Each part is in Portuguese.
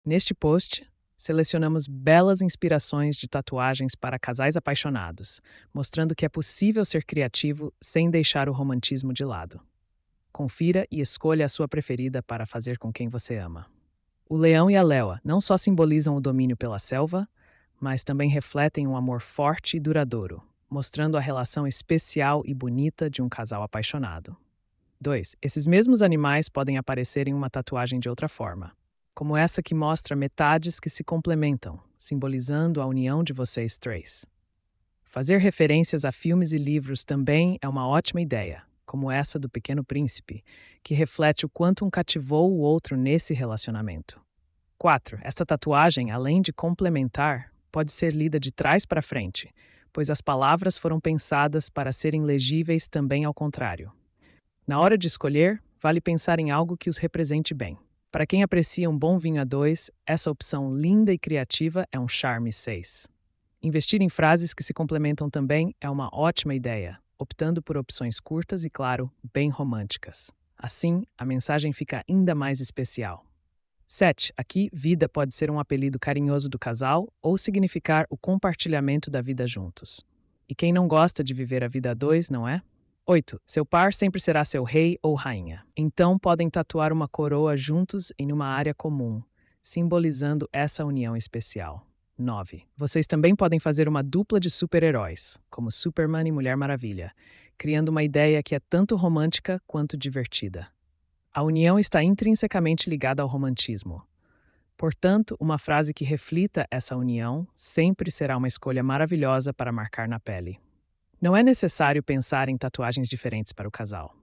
Neste post, selecionamos belas inspirações de tatuagens para casais apaixonados, mostrando que é possível ser criativo sem deixar o romantismo de lado. Confira e escolha a sua preferida para fazer com quem você ama. O leão e a leoa não só simbolizam o domínio pela selva, mas também refletem um amor forte e duradouro, mostrando a relação especial e bonita de um casal apaixonado. 2. Esses mesmos animais podem aparecer em uma tatuagem de outra forma, como essa que mostra metades que se complementam, simbolizando a união de vocês três. Fazer referências a filmes e livros também é uma ótima ideia, como essa do Pequeno Príncipe, que reflete o quanto um cativou o outro nesse relacionamento. 4. Esta tatuagem, além de complementar, pode ser lida de trás para frente, pois as palavras foram pensadas para serem legíveis também ao contrário. Na hora de escolher, vale pensar em algo que os represente bem. Para quem aprecia um bom vinho a dois, essa opção linda e criativa é um charme 6. Investir em frases que se complementam também é uma ótima ideia, optando por opções curtas e, claro, bem românticas. Assim, a mensagem fica ainda mais especial. 7. Aqui, vida pode ser um apelido carinhoso do casal ou significar o compartilhamento da vida juntos. E quem não gosta de viver a vida a dois, não é? 8. Seu par sempre será seu rei ou rainha. Então podem tatuar uma coroa juntos em uma área comum, simbolizando essa união especial. 9. Vocês também podem fazer uma dupla de super-heróis, como Superman e Mulher Maravilha, criando uma ideia que é tanto romântica quanto divertida. A união está intrinsecamente ligada ao romantismo. Portanto, uma frase que reflita essa união sempre será uma escolha maravilhosa para marcar na pele. Não é necessário pensar em tatuagens diferentes para o casal.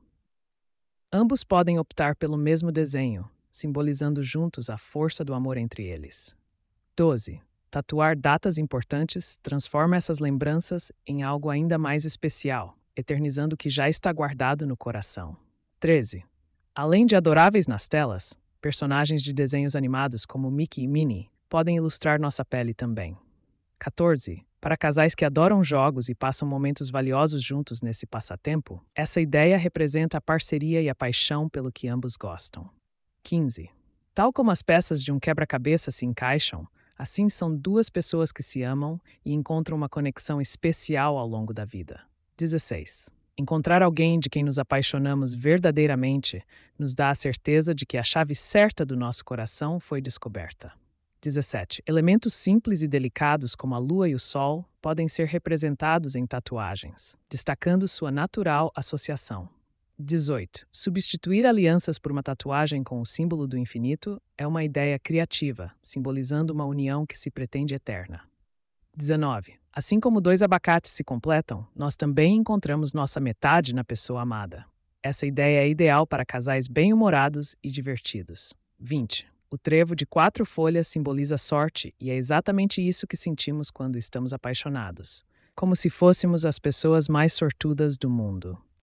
Ambos podem optar pelo mesmo desenho, simbolizando juntos a força do amor entre eles. 12. Tatuar datas importantes transforma essas lembranças em algo ainda mais especial, eternizando o que já está guardado no coração. 13. Além de adoráveis nas telas, personagens de desenhos animados como Mickey e Minnie podem ilustrar nossa pele também. 14. Para casais que adoram jogos e passam momentos valiosos juntos nesse passatempo, essa ideia representa a parceria e a paixão pelo que ambos gostam. 15. Tal como as peças de um quebra-cabeça se encaixam, assim são duas pessoas que se amam e encontram uma conexão especial ao longo da vida. 16. Encontrar alguém de quem nos apaixonamos verdadeiramente nos dá a certeza de que a chave certa do nosso coração foi descoberta. 17. Elementos simples e delicados como a lua e o sol podem ser representados em tatuagens, destacando sua natural associação. 18. Substituir alianças por uma tatuagem com o símbolo do infinito é uma ideia criativa, simbolizando uma união que se pretende eterna. 19. Assim como dois abacates se completam, nós também encontramos nossa metade na pessoa amada. Essa ideia é ideal para casais bem-humorados e divertidos. 20. O trevo de 4 folhas simboliza sorte e é exatamente isso que sentimos quando estamos apaixonados. Como se fôssemos as pessoas mais sortudas do mundo.